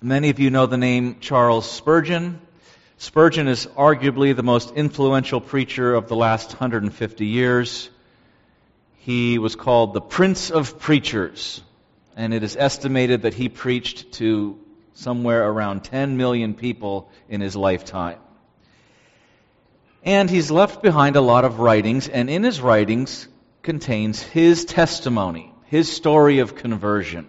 Many of you know the name Charles Spurgeon. Spurgeon is arguably the most influential preacher of the last 150 years. He was called the Prince of Preachers, and it is estimated that he preached to somewhere around 10 million people in his lifetime. And he's left behind a lot of writings, and in his writings contains his testimony, his story of conversion.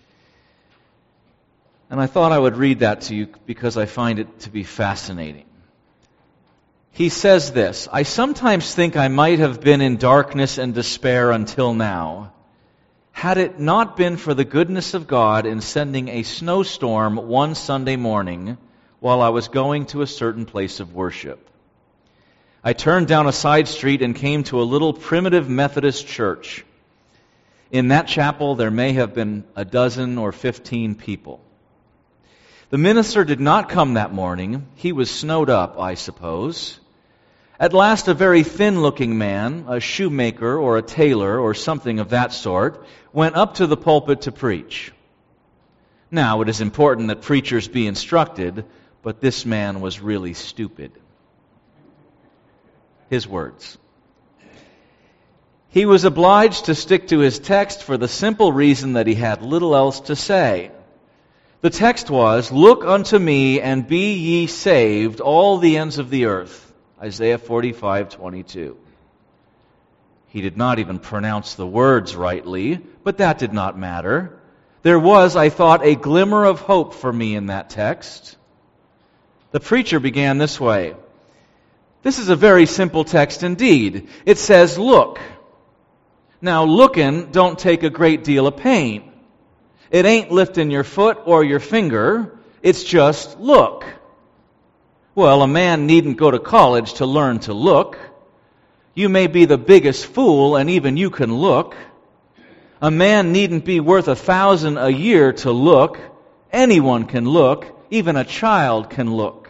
And I thought I would read that to you because I find it to be fascinating. He says this, "I sometimes think I might have been in darkness and despair until now, had it not been for the goodness of God in sending a snowstorm one Sunday morning while I was going to a certain place of worship. I turned down a side street and came to a little primitive Methodist church. In that chapel there may have been a dozen or 15 people. The minister did not come that morning. He was snowed up, I suppose. At last a very thin-looking man, a shoemaker or a tailor or something of that sort, went up to the pulpit to preach. Now, it is important that preachers be instructed, but this man was really stupid." His words. He was obliged to stick to his text for the simple reason that he had little else to say. The text was, "Look unto me and be ye saved, all the ends of the earth." Isaiah 45:22. He did not even pronounce the words rightly, but that did not matter. There was, I thought, a glimmer of hope for me in that text. The preacher began this way. This is a very simple text indeed. It says, "Look." Now, looking don't take a great deal of pain. It ain't lifting your foot or your finger. It's just look. Well, a man needn't go to college to learn to look. You may be the biggest fool, and even you can look. A man needn't be worth 1,000 a year to look. Anyone can look. Even a child can look.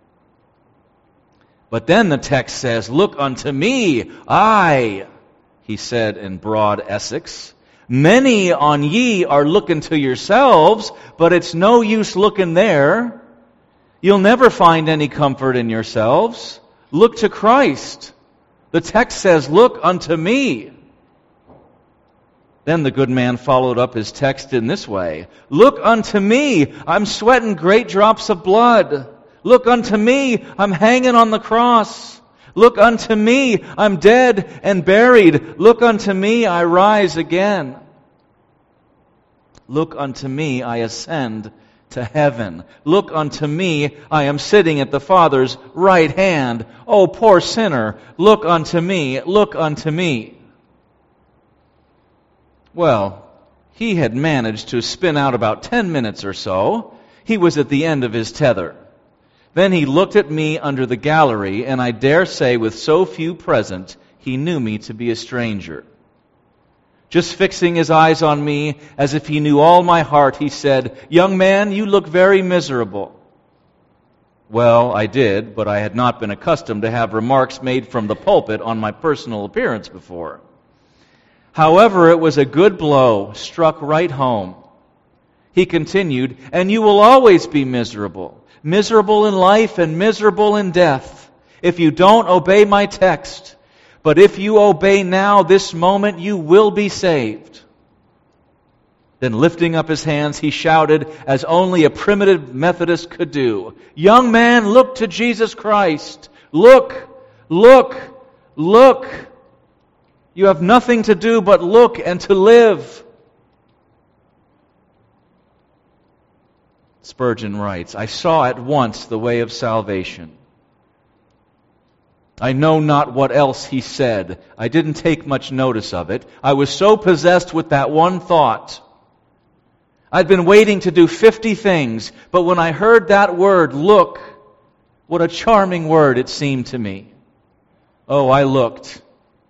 But then the text says, "Look unto me, I," he said in broad Essex. "Many on ye are looking to yourselves, but it's no use looking there. You'll never find any comfort in yourselves. Look to Christ." The text says, "Look unto me." Then the good man followed up his text in this way. "Look unto me, I'm sweating great drops of blood. Look unto me, I'm hanging on the cross. Look unto me, I'm dead and buried. Look unto me, I rise again. Look unto me, I ascend to heaven. Look unto me, I am sitting at the Father's right hand. Oh, poor sinner, look unto me, look unto me." Well, he had managed to spin out about 10 minutes or so. He was at the end of his tether. Then he looked at me under the gallery, and I dare say with so few present, he knew me to be a stranger. Just fixing his eyes on me as if he knew all my heart, he said, "Young man, you look very miserable." Well, I did, but I had not been accustomed to have remarks made from the pulpit on my personal appearance before. However, it was a good blow, struck right home. He continued, "And you will always be miserable. Miserable in life and miserable in death, if you don't obey my text. But if you obey now, this moment, you will be saved." Then lifting up his hands, he shouted, as only a primitive Methodist could do, "Young man, look to Jesus Christ. Look, look, look. You have nothing to do but look and to live." Spurgeon writes, "I saw at once the way of salvation. I know not what else he said. I didn't take much notice of it. I was so possessed with that one thought. I'd been waiting to do 50 things, but when I heard that word, look, what a charming word it seemed to me. Oh, I looked.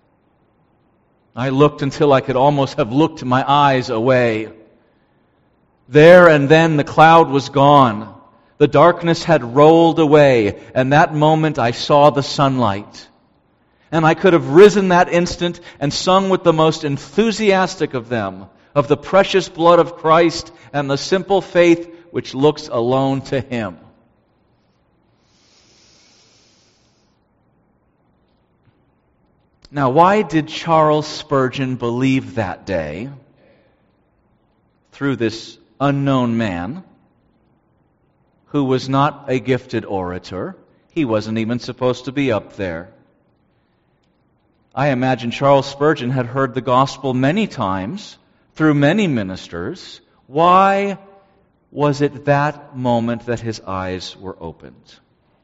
I looked until I could almost have looked my eyes away. There and then the cloud was gone. The darkness had rolled away, and that moment I saw the sunlight. And I could have risen that instant and sung with the most enthusiastic of them, of the precious blood of Christ and the simple faith which looks alone to him. Now, why did Charles Spurgeon believe that day through this unknown man who was not a gifted orator? He wasn't even supposed to be up there. I imagine Charles Spurgeon had heard the gospel many times through many ministers. Why was it that moment that his eyes were opened?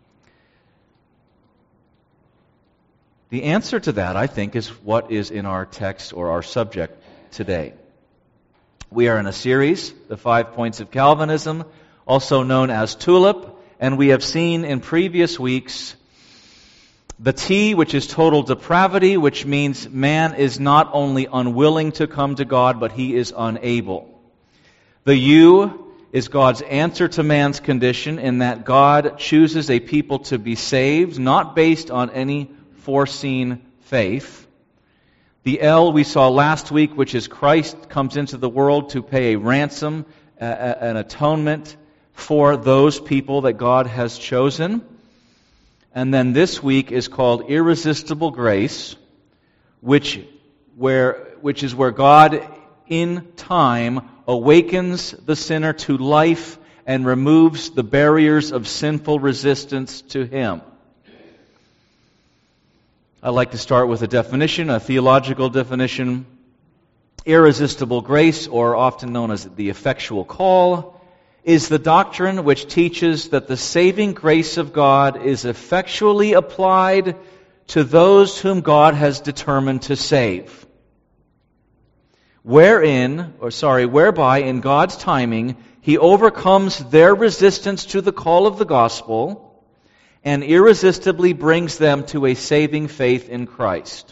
The answer to that, I think, is what is in our text or our subject today. We are in a series, The 5 Points of Calvinism, also known as TULIP, and we have seen in previous weeks the T, which is total depravity, which means man is not only unwilling to come to God, but he is unable. The U is God's answer to man's condition in that God chooses a people to be saved, not based on any foreseen faith. The L we saw last week, which is Christ comes into the world to pay a ransom, an atonement for those people that God has chosen. And then this week is called irresistible grace, which is where God in time awakens the sinner to life and removes the barriers of sinful resistance to Him. I'd like to start with a definition, a theological definition. Irresistible grace, or often known as the effectual call, is the doctrine which teaches that the saving grace of God is effectually applied to those whom God has determined to save. Whereby in God's timing, He overcomes their resistance to the call of the gospel and irresistibly brings them to a saving faith in Christ.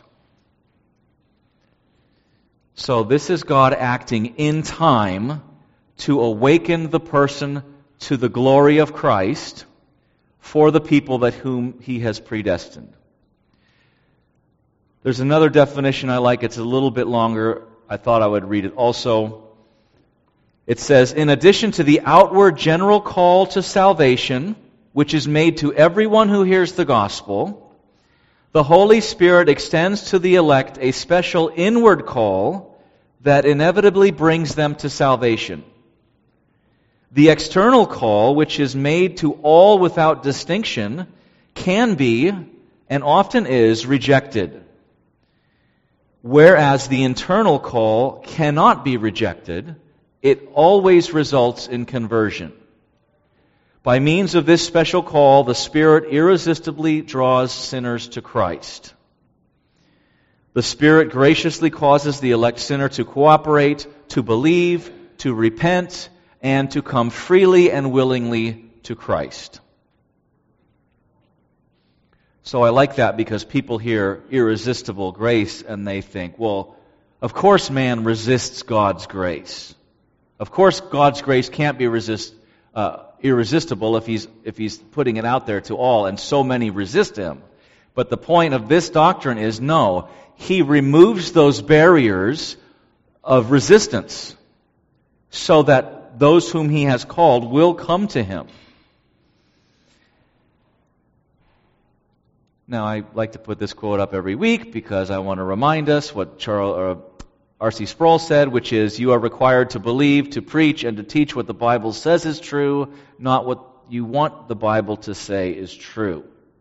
So this is God acting in time to awaken the person to the glory of Christ for the people that whom He has predestined. There's another definition I like. It's a little bit longer. I thought I would read it also. It says, in addition to the outward general call to salvation, which is made to everyone who hears the gospel, the Holy Spirit extends to the elect a special inward call that inevitably brings them to salvation. The external call, which is made to all without distinction, can be, and often is, rejected. Whereas the internal call cannot be rejected, it always results in conversion. By means of this special call, the Spirit irresistibly draws sinners to Christ. The Spirit graciously causes the elect sinner to cooperate, to believe, to repent, and to come freely and willingly to Christ. So I like that because people hear irresistible grace and they think, well, of course man resists God's grace. Of course God's grace can't be irresistible if he's putting it out there to all, and so many resist Him. But the point of this doctrine is, no, He removes those barriers of resistance so that those whom He has called will come to Him. Now, I like to put this quote up every week because I want to remind us what R.C. Sproul said, which is, you are required to believe, to preach, and to teach what the Bible says is true, not what you want the Bible to say is true.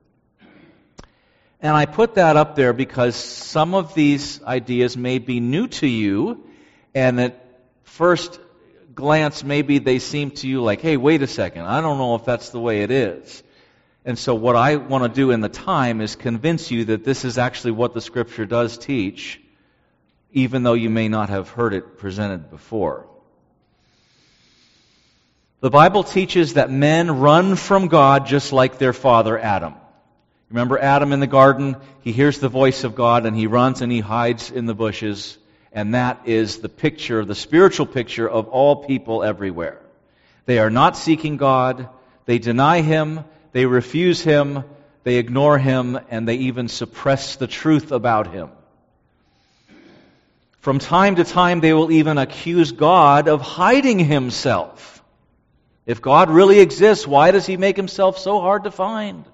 And I put that up there because some of these ideas may be new to you, and at first glance, maybe they seem to you like, hey, wait a second, I don't know if that's the way it is. And so what I want to do in the time is convince you that this is actually what the Scripture does teach, even though you may not have heard it presented before. The Bible teaches that men run from God just like their father Adam. Remember Adam in the garden? He hears the voice of God and he runs and he hides in the bushes. And that is the picture, the spiritual picture of all people everywhere. They are not seeking God. They deny Him. They refuse Him. They ignore Him. And they even suppress the truth about Him. From time to time, they will even accuse God of hiding Himself. If God really exists, why does he make himself so hard to find?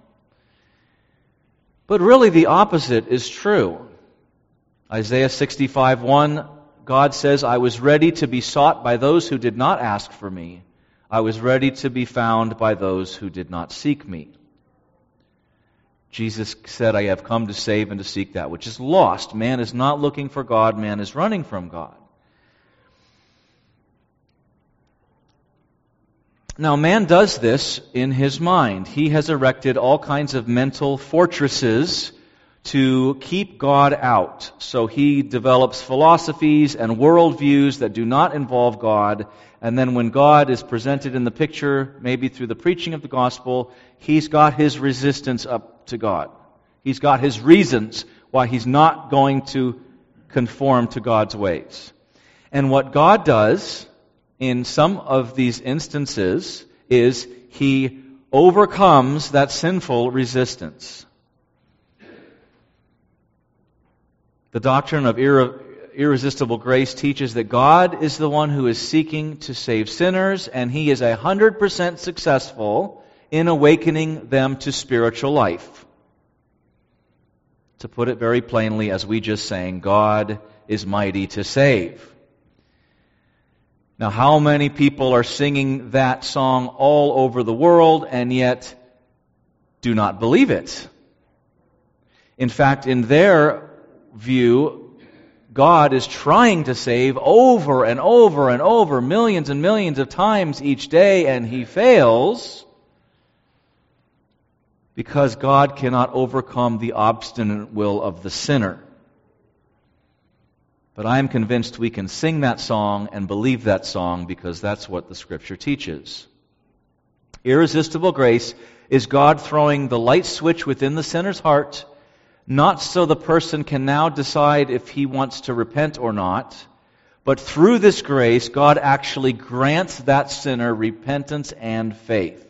But really the opposite is true. Isaiah 65:1, God says, I was ready to be sought by those who did not ask for me. I was ready to be found by those who did not seek me. Jesus said, I have come to save and to seek that which is lost. Man is not looking for God, man is running from God. Now, man does this in his mind. He has erected all kinds of mental fortresses to keep God out. So he develops philosophies and worldviews that do not involve God. And then when God is presented in the picture, maybe through the preaching of the gospel, he's got his resistance up to God. He's got his reasons why he's not going to conform to God's ways. And what God does in some of these instances is he overcomes that sinful resistance. The doctrine of irresistible grace teaches that God is the one who is seeking to save sinners, and he is 100% successful in awakening them to spiritual life. To put it very plainly, as we just sang, God is mighty to save. Now, how many people are singing that song all over the world and yet do not believe it? In fact, in their view, God is trying to save over and over and over, millions and millions of times each day, and he fails because God cannot overcome the obstinate will of the sinner. But I am convinced we can sing that song and believe that song because that's what the Scripture teaches. Irresistible grace is God throwing the light switch within the sinner's heart, not so the person can now decide if he wants to repent or not, but through this grace, God actually grants that sinner repentance and faith.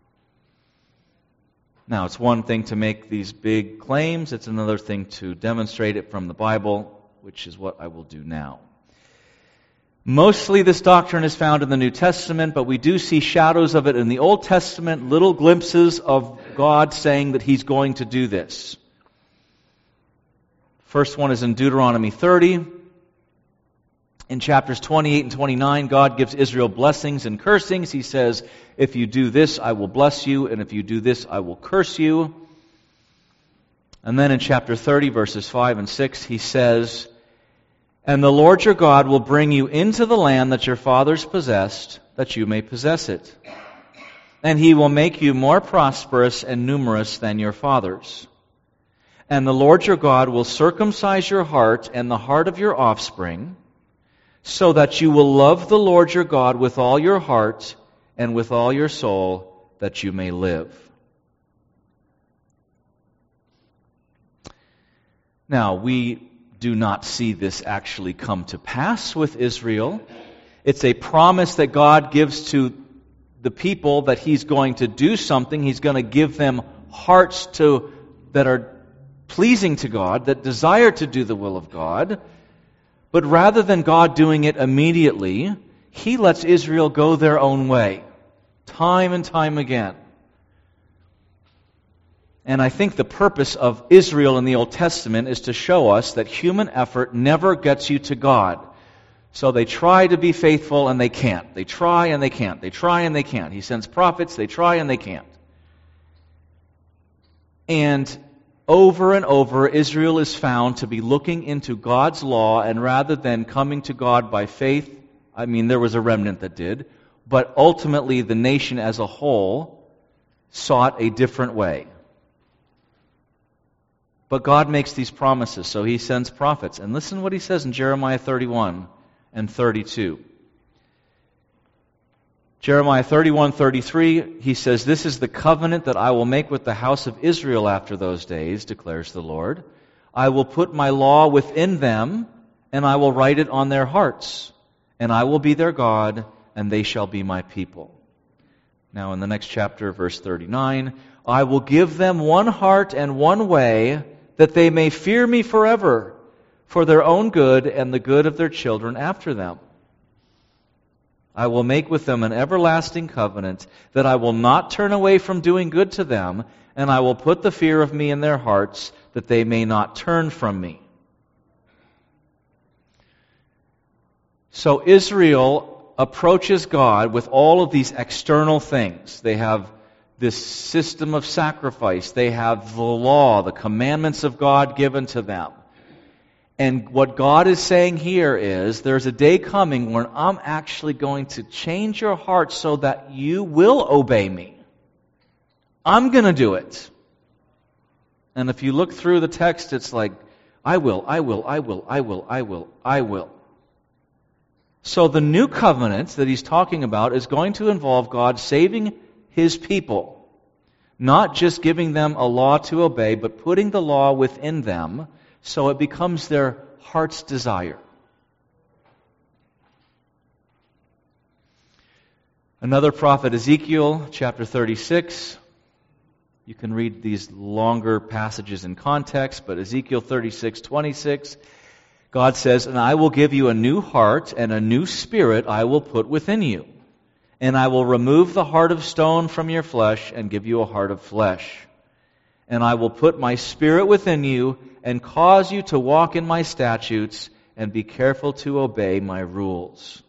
Now, it's one thing to make these big claims, it's another thing to demonstrate it from the Bible, which is what I will do now. Mostly this doctrine is found in the New Testament, but we do see shadows of it in the Old Testament, little glimpses of God saying that he's going to do this. First one is in Deuteronomy 30. In chapters 28 and 29, God gives Israel blessings and cursings. He says, if you do this, I will bless you, and if you do this, I will curse you. And then in chapter 30, verses 5 and 6, he says, and the Lord your God will bring you into the land that your fathers possessed, that you may possess it. And he will make you more prosperous and numerous than your fathers. And the Lord your God will circumcise your heart and the heart of your offspring, so that you will love the Lord your God with all your heart and with all your soul, that you may live. Now, we do not see this actually come to pass with Israel. It's a promise that God gives to the people that he's going to do something. He's going to give them hearts that are pleasing to God, that desire to do the will of God. But rather than God doing it immediately, he lets Israel go their own way, time and time again. And I think the purpose of Israel in the Old Testament is to show us that human effort never gets you to God. So they try to be faithful and they can't. They try and they can't. They try and they can't. He sends prophets, they try and they can't. And over, Israel is found to be looking into God's law, and rather than coming to God by faith, I mean, there was a remnant that did, but ultimately the nation as a whole sought a different way. But God makes these promises, so he sends prophets. And listen what he says in Jeremiah 31 and 32. Jeremiah 31:33, he says, this is the covenant that I will make with the house of Israel after those days, declares the Lord. I will put my law within them, and I will write it on their hearts. And I will be their God, and they shall be my people. Now in the next chapter, verse 39, I will give them one heart and one way, that they may fear me forever, for their own good and the good of their children after them. I will make with them an everlasting covenant, that I will not turn away from doing good to them, and I will put the fear of me in their hearts, that they may not turn from me. So Israel approaches God with all of these external things. They have this system of sacrifice. They have the law, the commandments of God given to them. And what God is saying here is, there's a day coming when I'm actually going to change your heart so that you will obey me. I'm going to do it. And if you look through the text, it's like, I will. So the new covenant that he's talking about is going to involve God saving His people. Not just giving them a law to obey, but putting the law within them so it becomes their heart's desire. Another prophet, Ezekiel, chapter 36. You can read these longer passages in context, but Ezekiel 36:26, God says, "And I will give you a new heart, and a new spirit I will put within you. And I will remove the heart of stone from your flesh, and give you a heart of flesh. And I will put my spirit within you, and cause you to walk in my statutes, and be careful to obey my rules."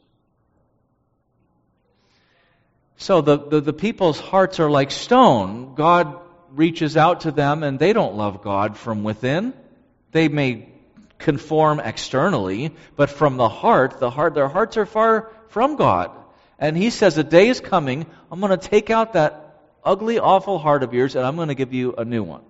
So the people's hearts are like stone. God reaches out to them, and they don't love God from within. They may conform externally, but from the heart, their hearts are far from God. And He says, a day is coming, I'm going to take out that ugly, awful heart of yours, and I'm going to give you a new one.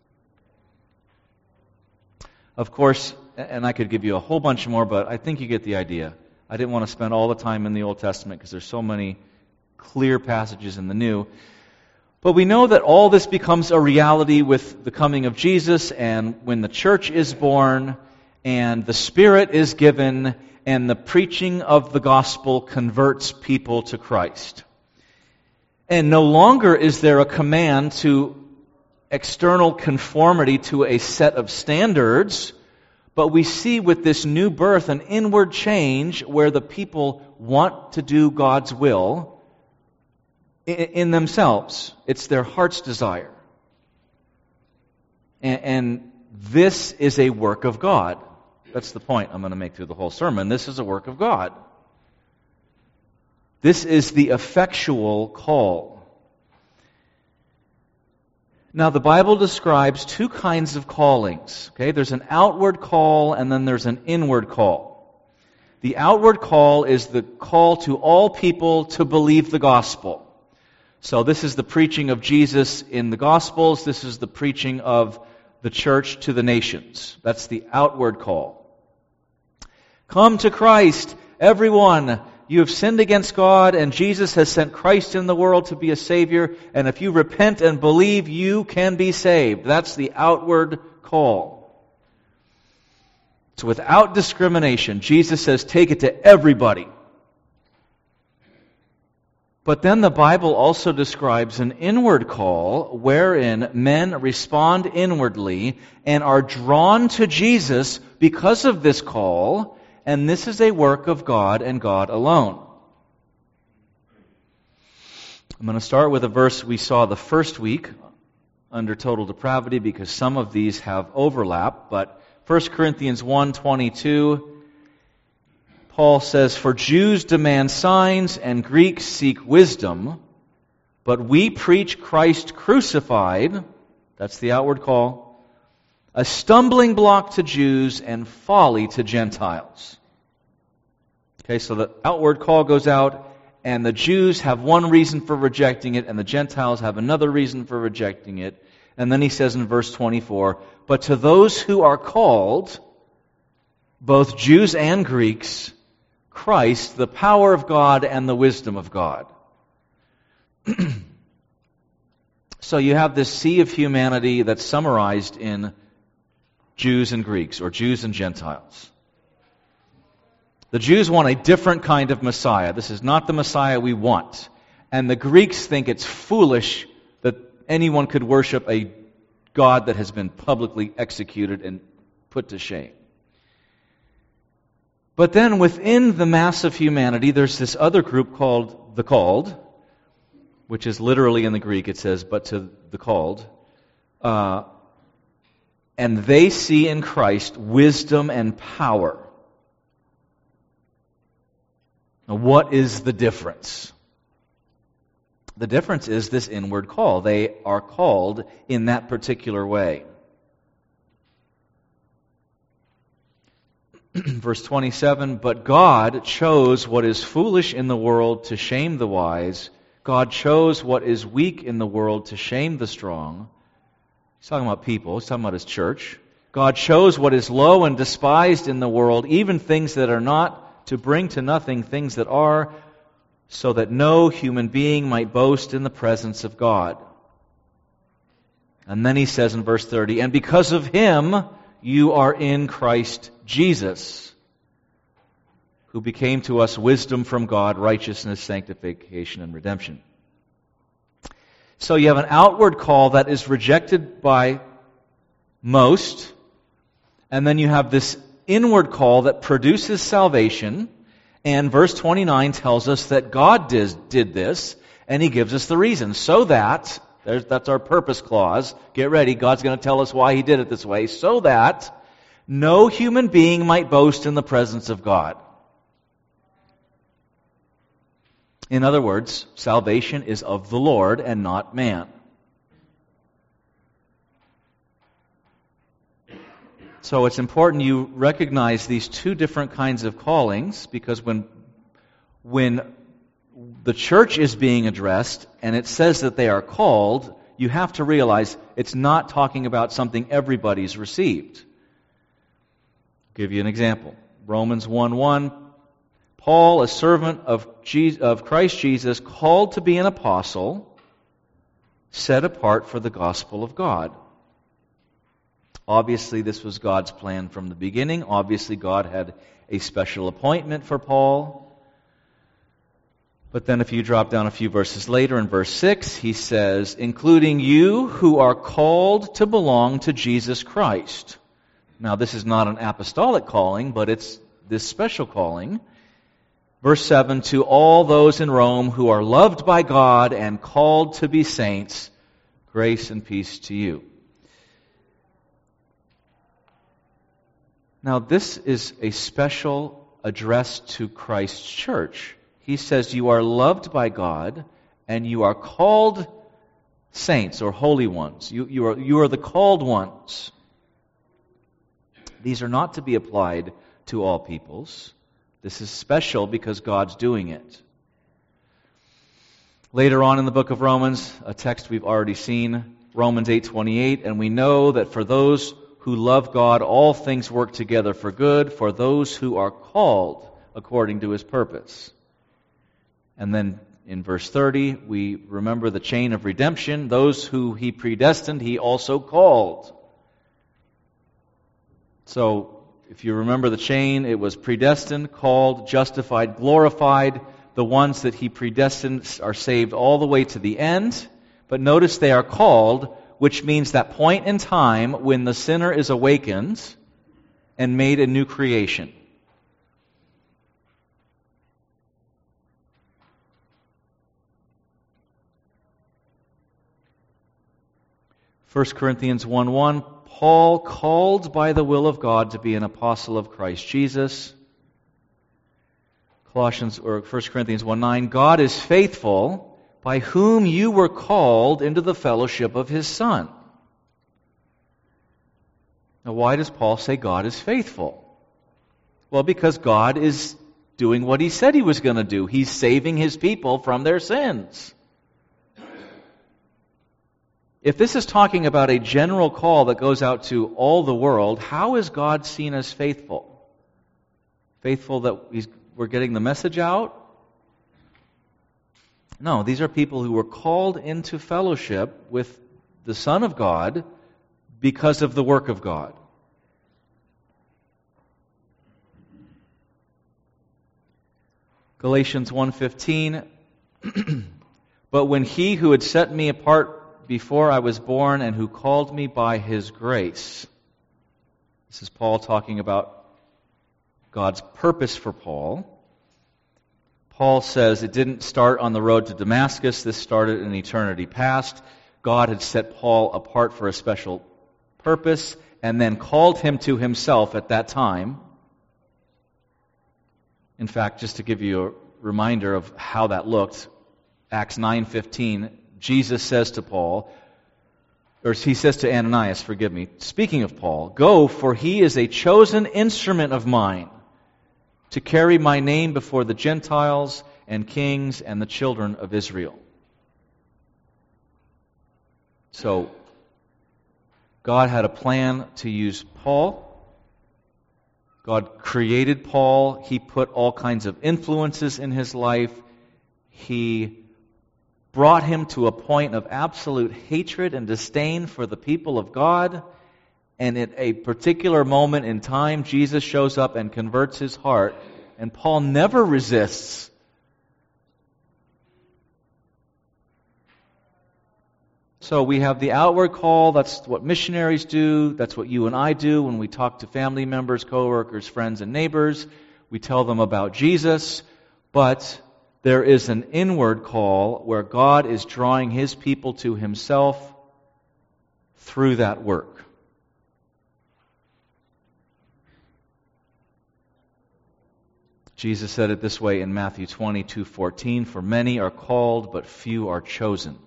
Of course, and I could give you a whole bunch more, but I think you get the idea. I didn't want to spend all the time in the Old Testament because there's so many clear passages in the New. But we know that all this becomes a reality with the coming of Jesus, and when the church is born, and the Spirit is given, and the preaching of the gospel converts people to Christ. And no longer is there a command to external conformity to a set of standards, but we see with this new birth an inward change where the people want to do God's will in themselves. It's their heart's desire. And this is a work of God. That's the point I'm going to make through the whole sermon. This is a work of God. This is the effectual call. Now, the Bible describes two kinds of callings. Okay, there's an outward call and then there's an inward call. The outward call is the call to all people to believe the gospel. So this is the preaching of Jesus in the Gospels. This is the preaching of the church to the nations. That's the outward call. Come to Christ, everyone. You have sinned against God, and Jesus has sent Christ in the world to be a Savior. And if you repent and believe, you can be saved. That's the outward call. So without discrimination, Jesus says, take it to everybody. But then the Bible also describes an inward call wherein men respond inwardly and are drawn to Jesus because of this call, and this is a work of God and God alone. I'm going to start with a verse we saw the first week under total depravity because some of these have overlap, but 1 Corinthians 1:22, Paul says, "For Jews demand signs and Greeks seek wisdom, but we preach Christ crucified," that's the outward call, "a stumbling block to Jews and folly to Gentiles." Okay, so the outward call goes out, and the Jews have one reason for rejecting it, and the Gentiles have another reason for rejecting it. And then he says in verse 24, "But to those who are called, both Jews and Greeks, Christ, the power of God and the wisdom of God." So you have this sea of humanity that's summarized in Jews and Greeks, or Jews and Gentiles. The Jews want a different kind of Messiah. This is not the Messiah we want. And the Greeks think it's foolish that anyone could worship a God that has been publicly executed and put to shame. But then within the mass of humanity, there's this other group called the called, which is literally in the Greek, it says, but to the called. And they see in Christ wisdom and power. Now, what is the difference? The difference is this inward call. They are called in that particular way. Verse 27, but God chose what is foolish in the world to shame the wise. God chose what is weak in the world to shame the strong. He's talking about people. He's talking about His church. God chose what is low and despised in the world, even things that are not, to bring to nothing things that are, so that no human being might boast in the presence of God. And then he says in verse 30, and because of Him you are in Christ Jesus, who became to us wisdom from God, righteousness, sanctification, and redemption. So you have an outward call that is rejected by most, and then you have this inward call that produces salvation, and verse 29 tells us that God did this, and He gives us the reason. So that, that's our purpose clause, get ready, God's going to tell us why He did it this way, so that no human being might boast in the presence of God. In other words, salvation is of the Lord and not man. So it's important you recognize these two different kinds of callings, because when the church is being addressed and it says that they are called, you have to realize it's not talking about something everybody's received. I'll give you an example. Romans 1:1, Paul, a servant of Christ Jesus, called to be an apostle, set apart for the gospel of God. Obviously, this was God's plan from the beginning. Obviously, God had a special appointment for Paul. But then if you drop down a few verses later in verse 6, he says, including you who are called to belong to Jesus Christ. Now, this is not an apostolic calling, but it's this special calling. Verse 7, to all those in Rome who are loved by God and called to be saints, grace and peace to you. Now, this is a special address to Christ's church. He says you are loved by God and you are called saints or holy ones. You are the called ones. These are not to be applied to all peoples. This is special because God's doing it. Later on in the book of Romans, a text we've already seen, Romans 8:28, and we know that for those who love God, all things work together for good, for those who are called according to His purpose. And then in verse 30, we remember the chain of redemption. Those who He predestined, He also called. So, if you remember the chain, it was predestined, called, justified, glorified. The ones that He predestined are saved all the way to the end. But notice they are called, which means that point in time when the sinner is awakened and made a new creation. First Corinthians 1:1, Paul, called by the will of God to be an apostle of Christ Jesus. Colossians or 1 Corinthians 1:9, God is faithful, by whom you were called into the fellowship of His Son. Now, why does Paul say God is faithful? Well, because God is doing what He said He was going to do. He's saving His people from their sins. If this is talking about a general call that goes out to all the world, how is God seen as faithful? Faithful that we're getting the message out? No, these are people who were called into fellowship with the Son of God because of the work of God. Galatians 1:15, but when He who had set me apart before I was born and who called me by His grace. This is Paul talking about God's purpose for Paul. Paul says it didn't start on the road to Damascus. This started in eternity past. God had set Paul apart for a special purpose and then called him to himself at that time. In fact, just to give you a reminder of how that looked, Acts 9:15, Jesus says to Paul, or he says to Ananias, speaking of Paul, "Go, for he is a chosen instrument of mine to carry my name before the Gentiles and kings and the children of Israel." So, God had a plan to use Paul. God created Paul. He put all kinds of influences in his life. He brought him to a point of absolute hatred and disdain for the people of God. And at a particular moment in time, Jesus shows up and converts his heart. And Paul never resists. So we have the outward call. That's what missionaries do. That's what you and I do when we talk to family members, coworkers, friends, and neighbors. We tell them about Jesus. But there is an inward call where God is drawing his people to himself through that work. Jesus said it this way in Matthew 22:14, "For many are called, but few are chosen."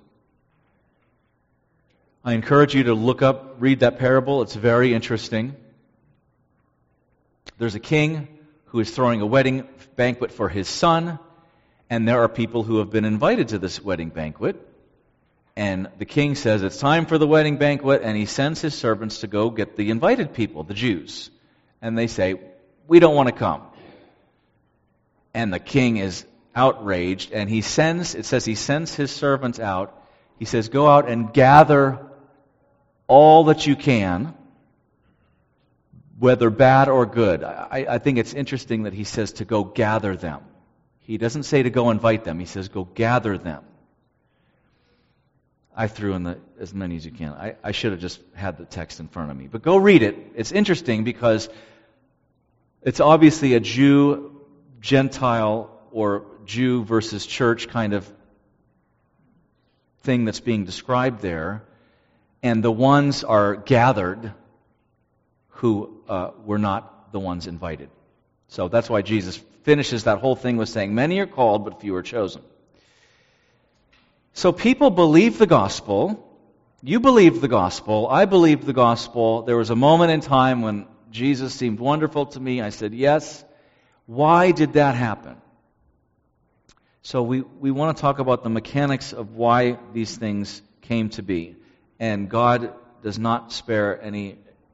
I encourage you to read that parable. It's very interesting. There's a king who is throwing a wedding banquet for his son, and there are people who have been invited to this wedding banquet. And the king says, it's time for the wedding banquet, and he sends his servants to go get the invited people, the Jews. And they say, we don't want to come. And the king is outraged, and he sends his servants out. He says, go out and gather all that you can, whether bad or good. I think it's interesting that he says to go gather them. He doesn't say to go invite them. He says go gather them. I threw in as many as you can. I should have just had the text in front of me. But go read it. It's interesting because it's obviously a Jew, Gentile, or Jew versus church kind of thing that's being described there. And the ones are gathered who were not the ones invited. So that's why Jesus finishes that whole thing with saying, many are called, but few are chosen. So people believe the gospel. You believe the gospel. I believe the gospel. There was a moment in time when Jesus seemed wonderful to me. I said, yes. Why did that happen? So we want to talk about the mechanics of why these things came to be. And God does not spare any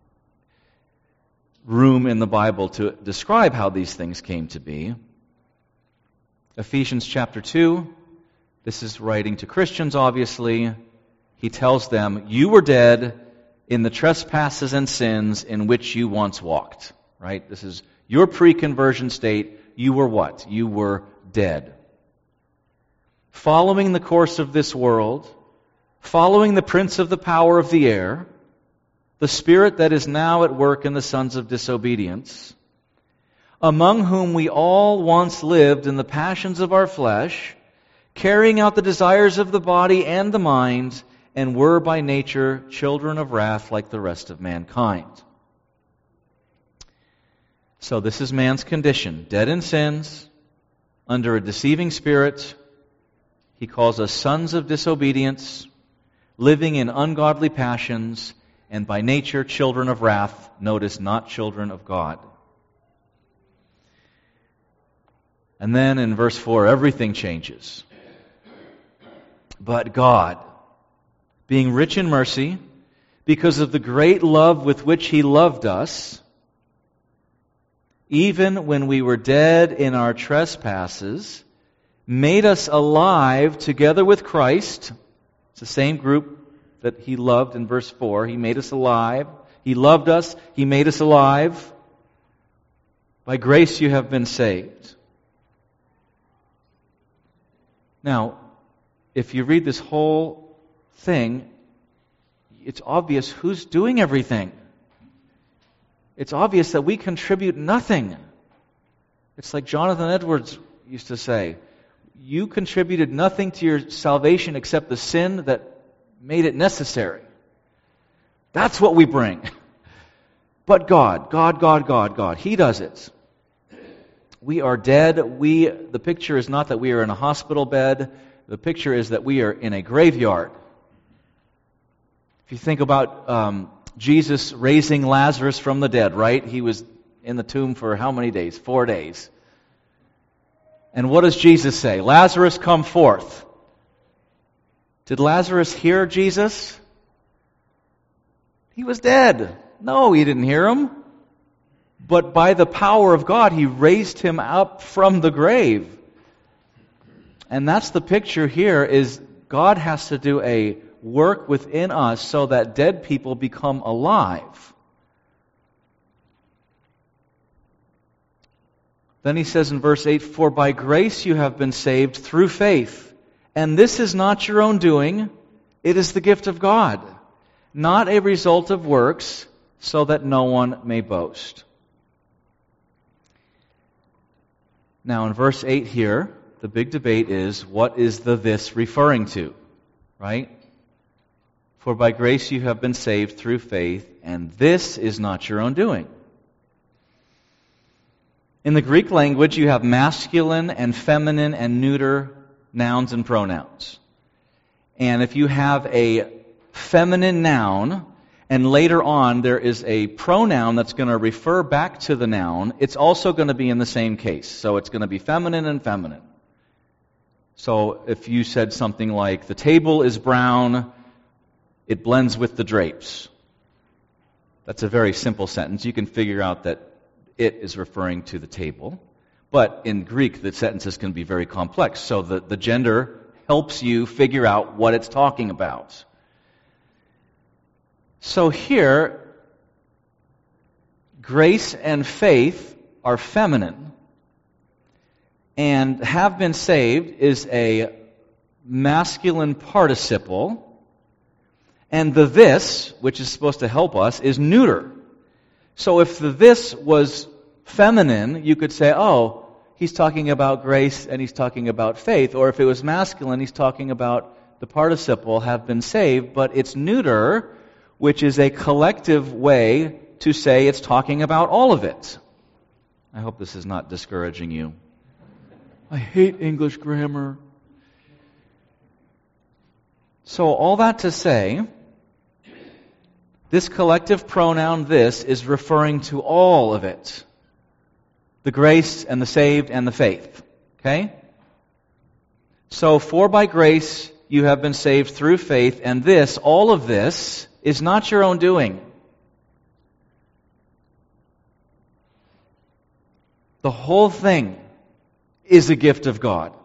room in the Bible to describe how these things came to be. Ephesians chapter 2, this is writing to Christians, obviously. He tells them, you were dead in the trespasses and sins in which you once walked. Right? This is your pre-conversion state. You were what? You were dead. Following the course of this world, following the prince of the power of the air, the spirit that is now at work in the sons of disobedience, among whom we all once lived in the passions of our flesh, carrying out the desires of the body and the mind, and were by nature children of wrath like the rest of mankind. So this is man's condition, dead in sins, under a deceiving spirit. He calls us sons of disobedience, living in ungodly passions, and by nature children of wrath. Notice, not children of God. And then in verse 4, everything changes. But God, being rich in mercy, because of the great love with which He loved us, even when we were dead in our trespasses, made us alive together with Christ. It's the same group that He loved in verse 4. He made us alive. He loved us. He made us alive. By grace you have been saved. Now, if you read this whole thing, it's obvious who's doing everything. It's obvious that we contribute nothing. It's like Jonathan Edwards used to say, you contributed nothing to your salvation except the sin that made it necessary. That's what we bring. But God, He does it. We are dead. The picture is not that we are in a hospital bed. The picture is that we are in a graveyard. If you think about Jesus raising Lazarus from the dead, right? He was in the tomb for how many days? 4 days. And what does Jesus say? Lazarus, come forth. Did Lazarus hear Jesus? He was dead. No, he didn't hear him. But by the power of God, He raised him up from the grave. And that's the picture here, is God has to do a work within us so that dead people become alive. Then He says in verse 8, for by grace you have been saved through faith. And this is not your own doing, it is the gift of God, not a result of works, so that no one may boast. Now in verse 8 here, the big debate is, what is the this referring to? Right? For by grace you have been saved through faith, and this is not your own doing. In the Greek language, you have masculine and feminine and neuter nouns and pronouns. And if you have a feminine noun, and later on there is a pronoun that's going to refer back to the noun, it's also going to be in the same case. So it's going to be feminine and feminine. So if you said something like, the table is brown, it blends with the drapes. That's a very simple sentence. You can figure out that it is referring to the table. But in Greek, the sentences can be very complex. So the gender helps you figure out what it's talking about. So here, grace and faith are feminine, and have been saved is a masculine participle, and the this, which is supposed to help us, is neuter. So if the this was feminine, you could say, oh, he's talking about grace and he's talking about faith. Or if it was masculine, he's talking about the participle, have been saved, but it's neuter, which is a collective way to say it's talking about all of it. I hope this is not discouraging you. I hate English grammar. So all that to say, this collective pronoun, this, is referring to all of it. The grace and the saved and the faith. Okay? So, for by grace you have been saved through faith, and this, all of this, is not your own doing. The whole thing is a gift of God,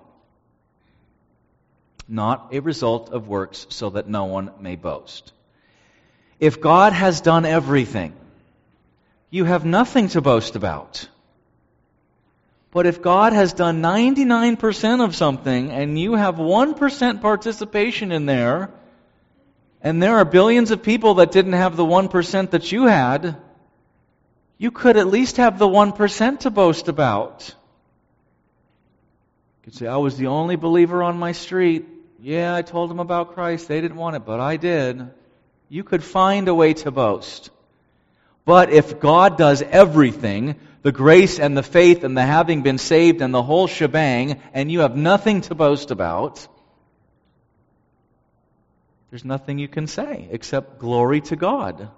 not a result of works, so that no one may boast. If God has done everything, you have nothing to boast about. But if God has done 99% of something, and you have 1% participation in there, and there are billions of people that didn't have the 1% that you had, you could at least have the 1% to boast about. You could say, I was the only believer on my street. Yeah, I told them about Christ. They didn't want it, but I did. You could find a way to boast. But if God does everything, the grace and the faith and the having been saved and the whole shebang, and you have nothing to boast about, there's nothing you can say except glory to God.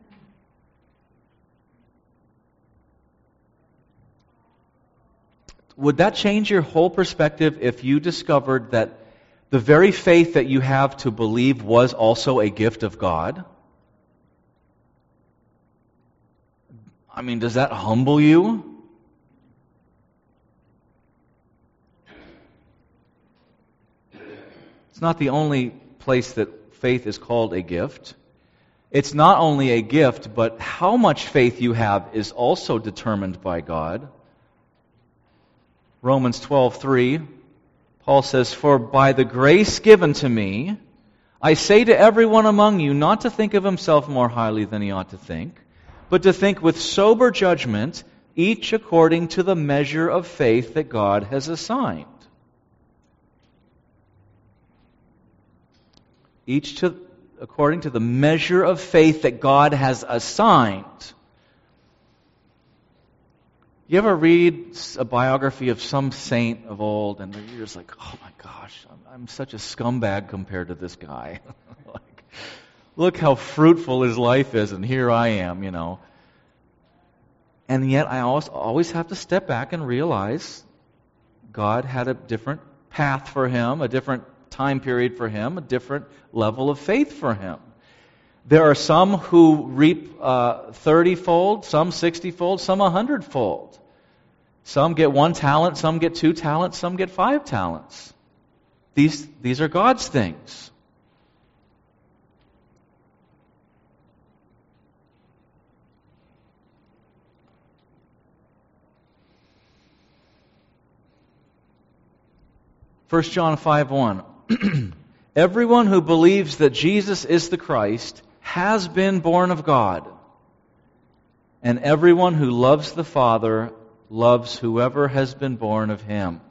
Would that change your whole perspective if you discovered that the very faith that you have to believe was also a gift of God? I mean, does that humble you? It's not the only place that faith is called a gift. It's not only a gift, but how much faith you have is also determined by God. Romans 12:3, Paul says, for by the grace given to me, I say to everyone among you not to think of himself more highly than he ought to think, but to think with sober judgment, each according to the measure of faith that God has assigned. According to the measure of faith that God has assigned. You ever read a biography of some saint of old, and you're just like, oh my gosh, I'm such a scumbag compared to this guy. Like, look how fruitful his life is, and here I am, And yet I always have to step back and realize God had a different path for him, a different time period for him, a different level of faith for him. There are some who reap 30-fold, some 60-fold, some 100-fold. Some get 1 talent, some get 2 talents, some get 5 talents. These are God's things. First John 5:1. Everyone who believes that Jesus is the Christ has been born of God. And everyone who loves the Father loves whoever has been born of him.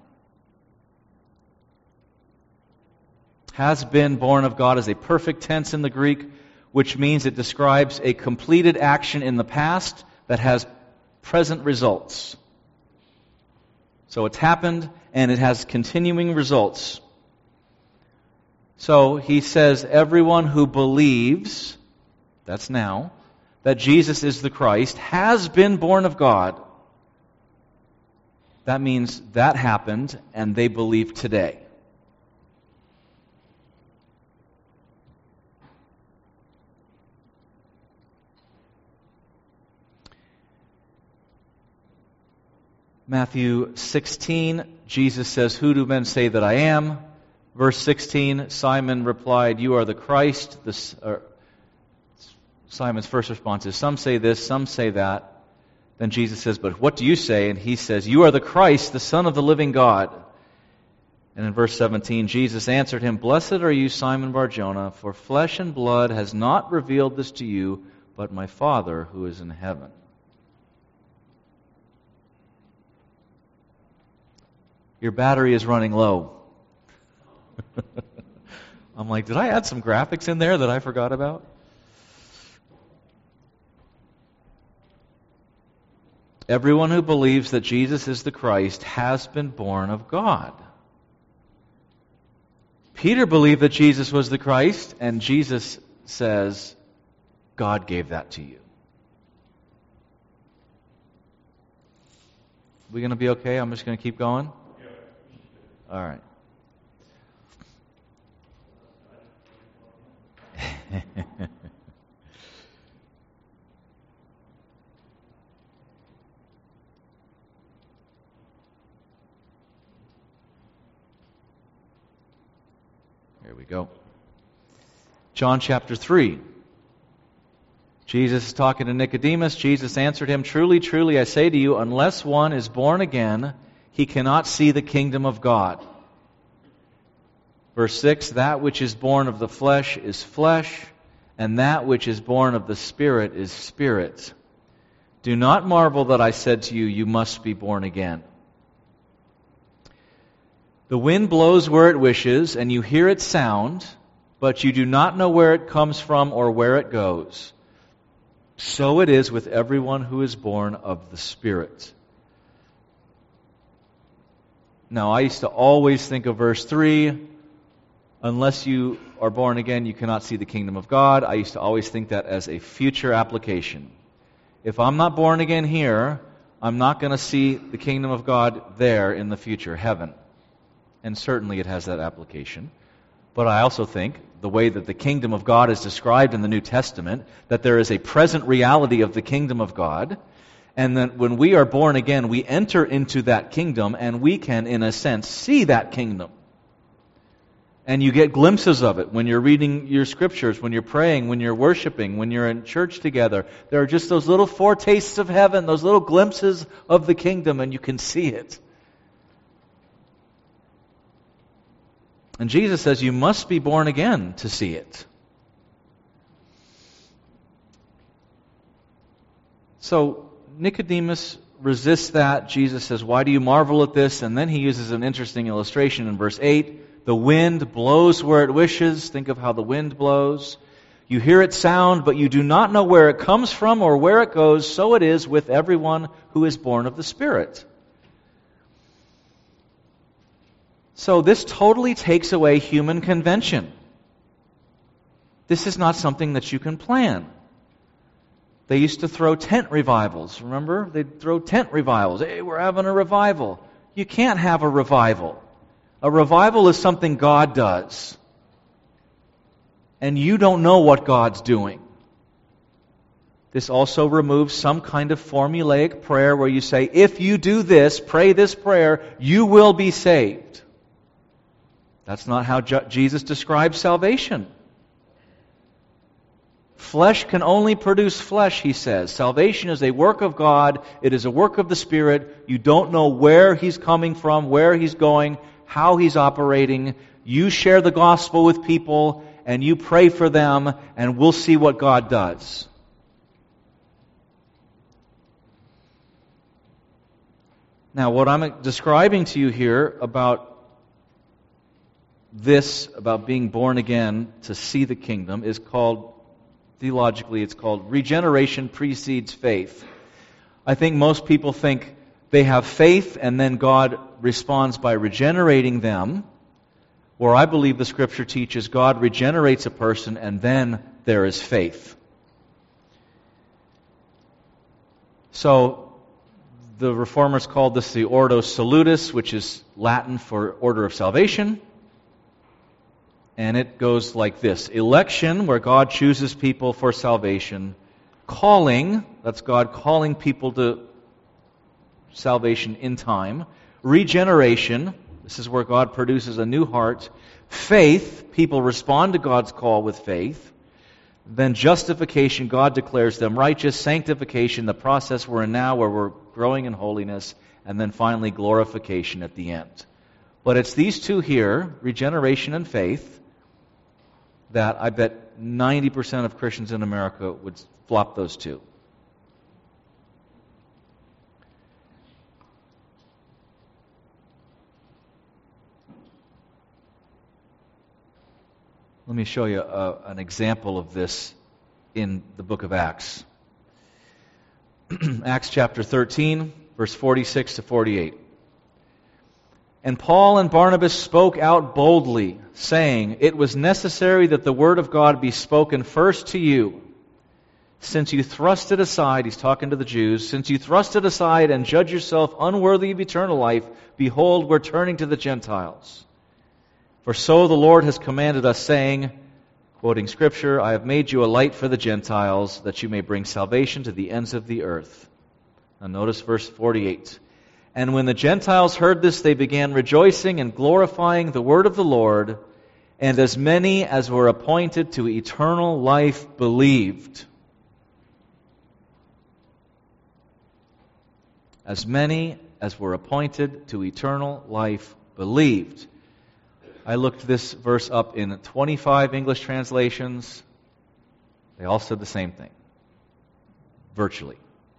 Has been born of God is a perfect tense in the Greek, which means it describes a completed action in the past that has present results. So it's happened and it has continuing results. So he says, everyone who believes, that's now, that Jesus is the Christ, has been born of God. That means that happened and they believe today. Matthew 16, Jesus says, who do men say that I am? Verse 16, Simon replied, you are the Christ. Simon's first response is, some say this, some say that. Then Jesus says, but what do you say? And he says, you are the Christ, the Son of the living God. And in verse 17, Jesus answered him, blessed are you, Simon Bar-Jonah, for flesh and blood has not revealed this to you, but my Father who is in heaven. Your battery is running low. I'm like, did I add some graphics in there that I forgot about? Everyone who believes that Jesus is the Christ has been born of God. Peter believed that Jesus was the Christ, and Jesus says, God gave that to you. We going to be okay? I'm just going to keep going? All right. Here we go. John chapter 3. Jesus is talking to Nicodemus. Jesus answered him, truly, truly, I say to you, unless one is born again, he cannot see the kingdom of God. Verse 6, that which is born of the flesh is flesh, and that which is born of the Spirit is spirit. Do not marvel that I said to you, you must be born again. The wind blows where it wishes, and you hear its sound, but you do not know where it comes from or where it goes. So it is with everyone who is born of the Spirit. Now, I used to always think of verse 3, unless you are born again, you cannot see the kingdom of God. I used to always think that as a future application. If I'm not born again here, I'm not going to see the kingdom of God there in the future, heaven. And certainly it has that application. But I also think the way that the kingdom of God is described in the New Testament, that there is a present reality of the kingdom of God, and then when we are born again, we enter into that kingdom, and we can, in a sense, see that kingdom. And you get glimpses of it when you're reading your scriptures, when you're praying, when you're worshiping, when you're in church together. There are just those little foretastes of heaven, those little glimpses of the kingdom, and you can see it. And Jesus says you must be born again to see it. So Nicodemus resists that. Jesus says, "Why do you marvel at this?" And then he uses an interesting illustration in verse 8. The wind blows where it wishes. Think of how the wind blows. You hear its sound, but you do not know where it comes from or where it goes. So it is with everyone who is born of the Spirit. So this totally takes away human convention. This is not something that you can plan. They used to throw tent revivals. Remember? They'd throw tent revivals. Hey, we're having a revival. You can't have a revival. A revival is something God does. And you don't know what God's doing. This also removes some kind of formulaic prayer where you say, if you do this, pray this prayer, you will be saved. That's not how Jesus describes salvation. Flesh can only produce flesh, he says. Salvation is a work of God. It is a work of the Spirit. You don't know where He's coming from, where He's going, how He's operating. You share the gospel with people, and you pray for them, and we'll see what God does. Now, what I'm describing to you here about this, about being born again to see the kingdom, is called, theologically, it's called regeneration precedes faith. I think most people think they have faith and then God responds by regenerating them, where I believe the Scripture teaches God regenerates a person and then there is faith. So, the Reformers called this the Ordo Salutis, which is Latin for order of salvation. And it goes like this. Election, where God chooses people for salvation. Calling, that's God calling people to salvation in time. Regeneration, this is where God produces a new heart. Faith, people respond to God's call with faith. Then justification, God declares them righteous. Sanctification, the process we're in now where we're growing in holiness. And then finally glorification at the end. But it's these two here, regeneration and faith, that I bet 90% of Christians in America would flop those two. Let me show you an example of this in the book of Acts. Acts chapter 13, verse 46 to 48. And Paul and Barnabas spoke out boldly, saying, "It was necessary that the word of God be spoken first to you. Since you thrust it aside," he's talking to the Jews, "since you thrust it aside and judge yourself unworthy of eternal life, behold, we're turning to the Gentiles. For so the Lord has commanded us, saying," quoting Scripture, "I have made you a light for the Gentiles, that you may bring salvation to the ends of the earth." Now notice verse 48. "And when the Gentiles heard this, they began rejoicing and glorifying the word of the Lord, and as many as were appointed to eternal life believed." As many as were appointed to eternal life believed. I looked this verse up in 25 English translations. They all said the same thing. Virtually.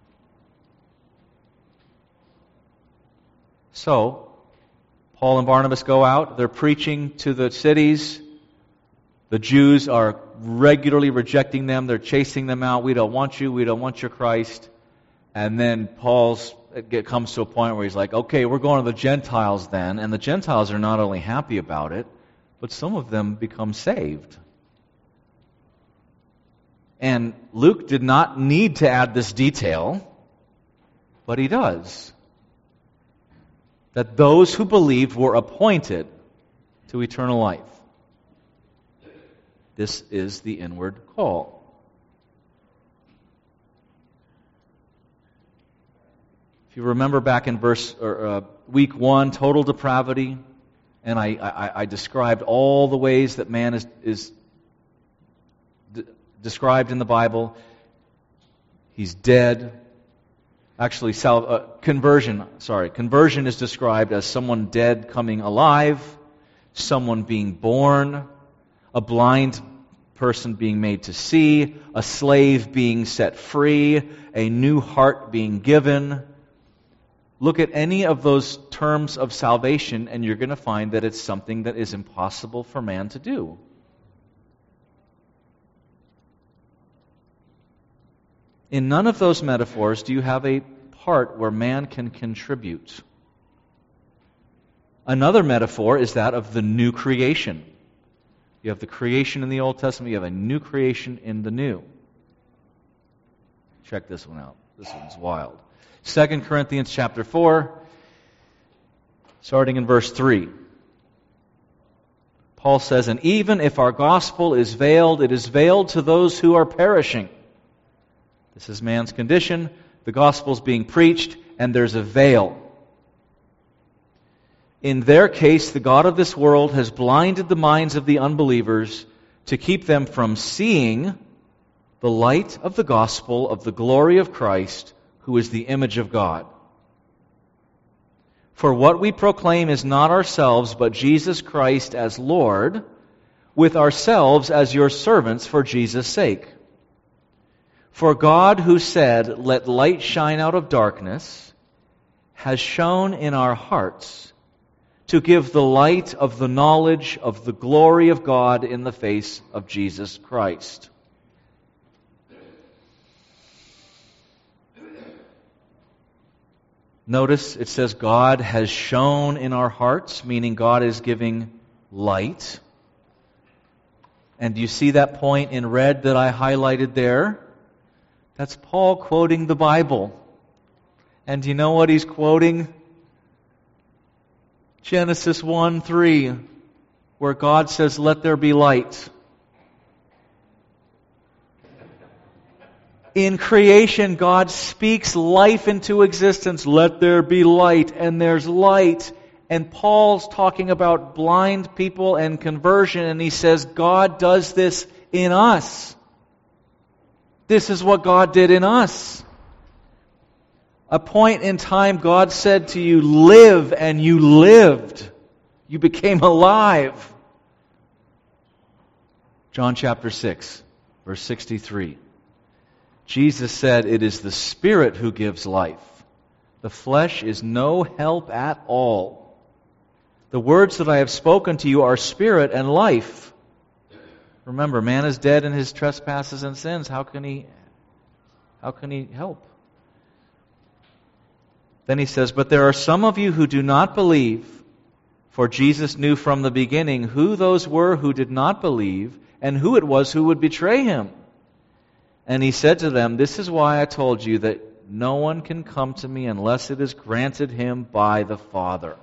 So, Paul and Barnabas go out. They're preaching to the cities. The Jews are regularly rejecting them. They're chasing them out. "We don't want you. We don't want your Christ." And then it comes to a point where he's like, "Okay, we're going to the Gentiles then." And the Gentiles are not only happy about it, but some of them become saved. And Luke did not need to add this detail, but he does. That those who believed were appointed to eternal life. This is the inward call. If you remember back in week 1, total depravity, and I described all the ways that man is described in the Bible. He's dead. Actually, conversion is described as someone dead coming alive, someone being born, a blind person being made to see, a slave being set free, a new heart being given. look at any of those terms of salvation and you're going to find that it's something that is impossible for man to do. In none of those metaphors do you have a part where man can contribute. Another metaphor is that of the new creation. You have the creation in the Old Testament, you have a new creation in the New. Check this one out. This one's wild. 2 Corinthians chapter 4, starting in verse 3. Paul says, "And even if our gospel is veiled, it is veiled to those who are perishing." This is man's condition. The gospel's being preached, and there's a veil. "In their case, the God of this world has blinded the minds of the unbelievers to keep them from seeing the light of the gospel of the glory of Christ, who is the image of God. For what we proclaim is not ourselves, but Jesus Christ as Lord, with ourselves as your servants for Jesus' sake. For God, who said, 'Let light shine out of darkness,' has shone in our hearts to give the light of the knowledge of the glory of God in the face of Jesus Christ." Notice it says God has shone in our hearts, meaning God is giving light. And do you see that point in red that I highlighted there? That's Paul quoting the Bible. And do you know what he's quoting? Genesis 1:3, where God says, "Let there be light." In creation, God speaks life into existence. Let there be light, and there's light. And Paul's talking about blind people and conversion, and he says, God does this in us. This is what God did in us. A point in time, God said to you, "Live," and you lived. You became alive. John chapter 6, verse 63. Jesus said, "It is the Spirit who gives life. The flesh is no help at all. The words that I have spoken to you are spirit and life." Remember, man is dead in his trespasses and sins. How can he help? Then he says, "But there are some of you who do not believe, for Jesus knew from the beginning who those were who did not believe and who it was who would betray him. And he said to them, 'This is why I told you that no one can come to me unless it is granted him by the Father.'"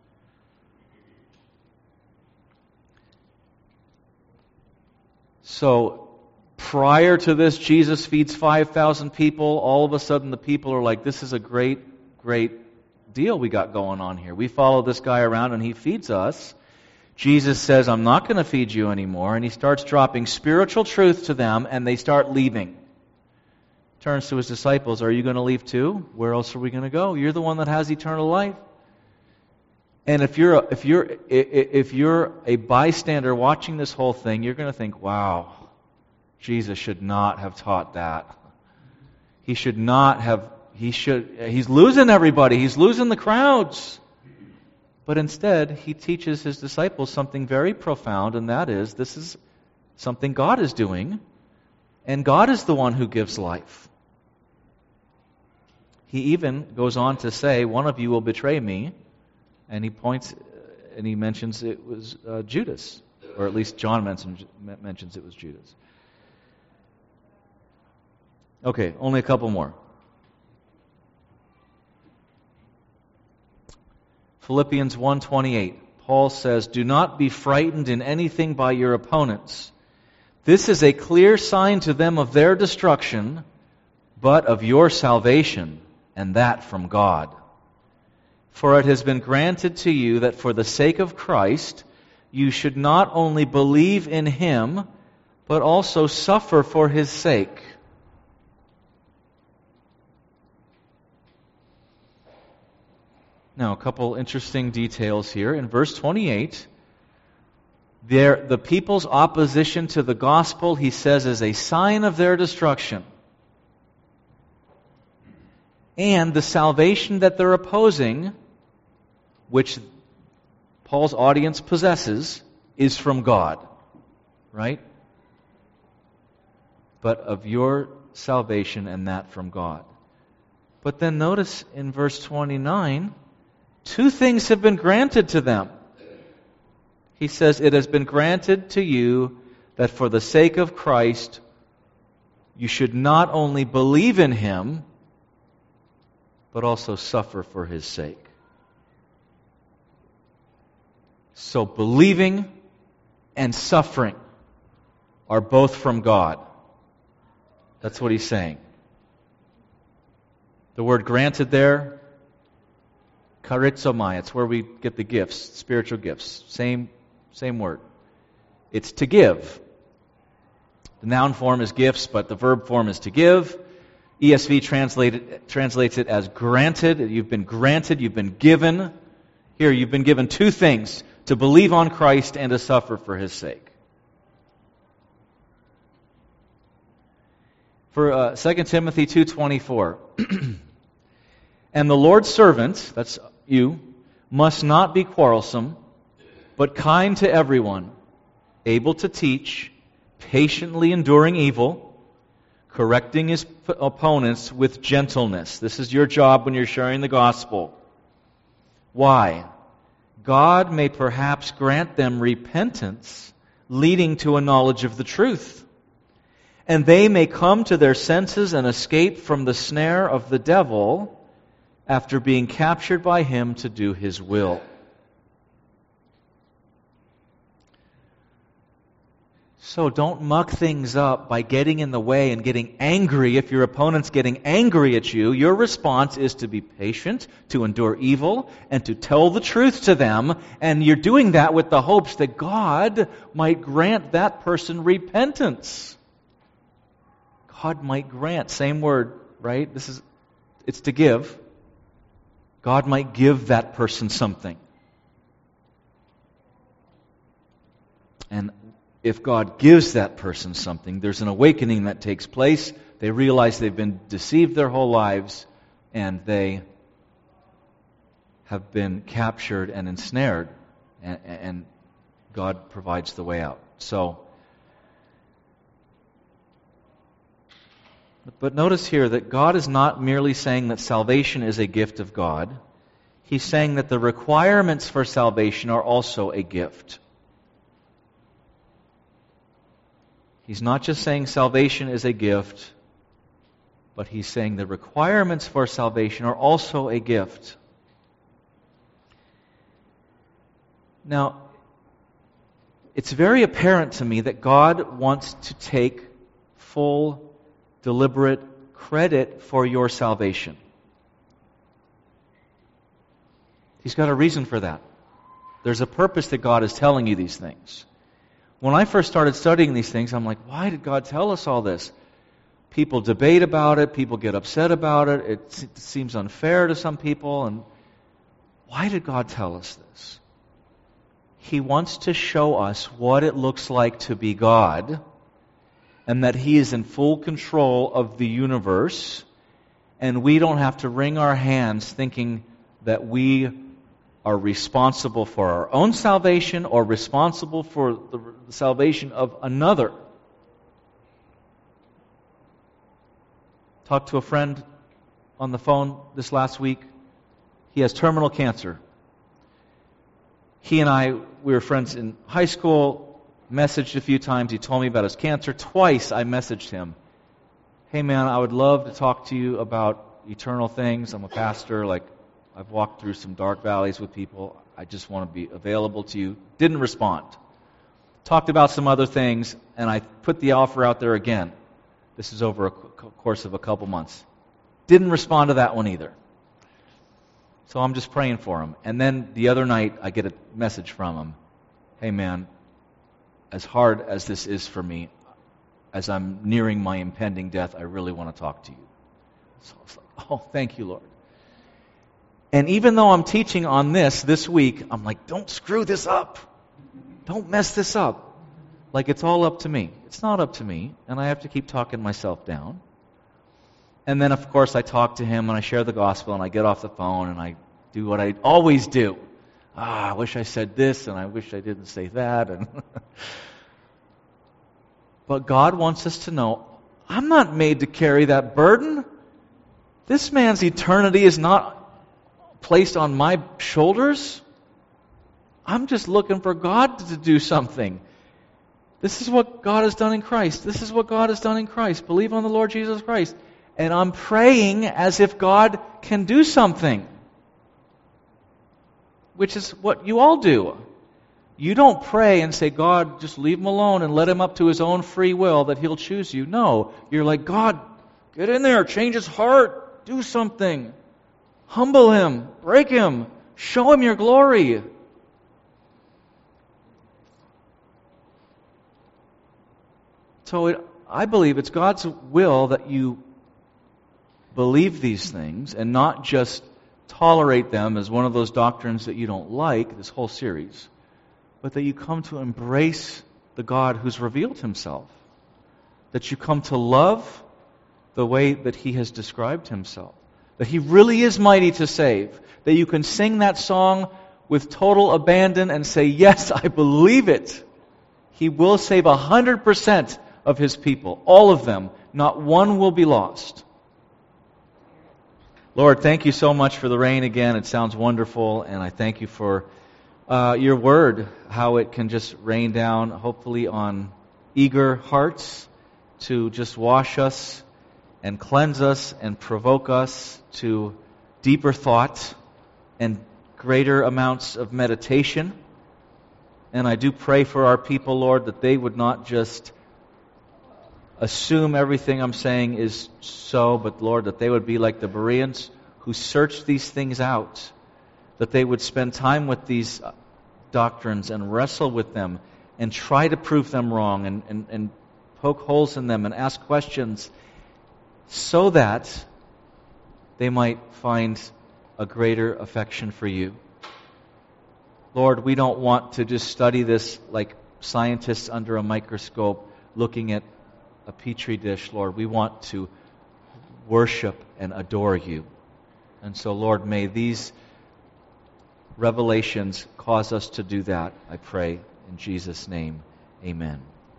So, prior to this, Jesus feeds 5,000 people. All of a sudden, the people are like, "This is a great deal we got going on here. We follow this guy around and he feeds us." Jesus says, "I'm not going to feed you anymore." And he starts dropping spiritual truth to them, and they start leaving. Turns to his disciples, "Are you going to leave too? Where else are we going to go? You're the one that has eternal life." And if you're a bystander watching this whole thing, you're going to think, "Wow, Jesus should not have taught that. He should not have. He's losing everybody. He's losing the crowds." But instead, he teaches his disciples something very profound, and that is, this is something God is doing, and God is the one who gives life. He even goes on to say, "One of you will betray me," and he points and he mentions it was Judas, or at least John mentions it was Judas. Okay, only a couple more. Philippians 1:28, Paul says, "Do not be frightened in anything by your opponents. This is a clear sign to them of their destruction, but of your salvation, and that from God. For it has been granted to you that for the sake of Christ, you should not only believe in Him, but also suffer for His sake." Now, a couple interesting details here. In verse 28, the people's opposition to the gospel, he says, is a sign of their destruction. And the salvation that they're opposing, which Paul's audience possesses, is from God. Right? But of your salvation and that from God. But then notice in verse 29, two things have been granted to them. He says, it has been granted to you that for the sake of Christ, you should not only believe in Him, but also suffer for His sake. So believing and suffering are both from God. That's what he's saying. The word granted there, charizomai, it's where we get the gifts, spiritual gifts. Same word. It's to give. The noun form is gifts, but the verb form is to give. ESV translates it as granted. You've been granted, you've been given. Here, you've been given two things, to believe on Christ and to suffer for His sake. For 2 Timothy 2:24, and the Lord's servant, that's you, must not be quarrelsome, but kind to everyone, able to teach, patiently enduring evil, correcting his opponents with gentleness. This is your job when you're sharing the gospel. Why? God may perhaps grant them repentance, leading to a knowledge of the truth. And they may come to their senses and escape from the snare of the devil after being captured by him to do his will. So don't muck things up by getting in the way and getting angry if your opponent's getting angry at you. Your response is to be patient, to endure evil, and to tell the truth to them. And you're doing that with the hopes that God might grant that person repentance. God might grant, same word, right? It's to give. God might give that person something. And if God gives that person something, there's an awakening that takes place. They realize they've been deceived their whole lives, and they have been captured and ensnared, and God provides the way out. But notice here that God is not merely saying that salvation is a gift of God. He's saying that the requirements for salvation are also a gift. He's not just saying salvation is a gift, but he's saying the requirements for salvation are also a gift. Now, it's very apparent to me that God wants to take full, deliberate credit for your salvation. He's got a reason for that. There's a purpose that God is telling you these things. When I first started studying these things, I'm like, why did God tell us all this? People debate about it, people get upset about it, it seems unfair to some people, and why did God tell us this? He wants to show us what it looks like to be God, and that He is in full control of the universe, and we don't have to wring our hands thinking that we are responsible for our own salvation or responsible for the salvation of another. Talked to a friend on the phone this last week. He has terminal cancer. He and I, we were friends in high school, messaged a few times. He told me about his cancer. Twice I messaged him. Hey man, I would love to talk to you about eternal things. I'm a pastor, I've walked through some dark valleys with people. I just want to be available to you. Didn't respond. Talked about some other things, and I put the offer out there again. This is over a course of a couple months. Didn't respond to that one either. So I'm just praying for him. And then the other night, I get a message from him. Hey man, as hard as this is for me, as I'm nearing my impending death, I really want to talk to you. So I was like, oh, thank you, Lord. And even though I'm teaching on this week, I'm like, don't screw this up. Don't mess this up. Like it's all up to me. It's not up to me, and I have to keep talking myself down. And then, of course, I talk to him and I share the gospel and I get off the phone and I do what I always do. I wish I said this and I wish I didn't say that. And But God wants us to know, I'm not made to carry that burden. This man's eternity is not placed on my shoulders. I'm just looking for God to do something. This is what God has done in Christ. This is what God has done in Christ. Believe on the Lord Jesus Christ. And I'm praying as if God can do something. Which is what you all do. You don't pray and say, God, just leave him alone and let him up to his own free will that he'll choose you. No. You're like, God, get in there, change his heart, do something. Humble him, break him, show him your glory. So I believe it's God's will that you believe these things and not just tolerate them as one of those doctrines that you don't like, this whole series, but that you come to embrace the God who's revealed himself. That you come to love the way that he has described himself. That he really is mighty to save. That you can sing that song with total abandon and say, yes, I believe it. He will save 100% of his people. All of them. Not one will be lost. Lord, thank you so much for the rain again. It sounds wonderful. And I thank you for your word, how it can just rain down, hopefully on eager hearts to just wash us and cleanse us and provoke us to deeper thought and greater amounts of meditation. And I do pray for our people, Lord, that they would not just assume everything I'm saying is so, but Lord, that they would be like the Bereans who searched these things out, that they would spend time with these doctrines and wrestle with them and try to prove them wrong and poke holes in them and ask questions so that they might find a greater affection for you. Lord, we don't want to just study this like scientists under a microscope looking at a petri dish, Lord. We want to worship and adore you. And so, Lord, may these revelations cause us to do that, I pray. In Jesus' name, amen.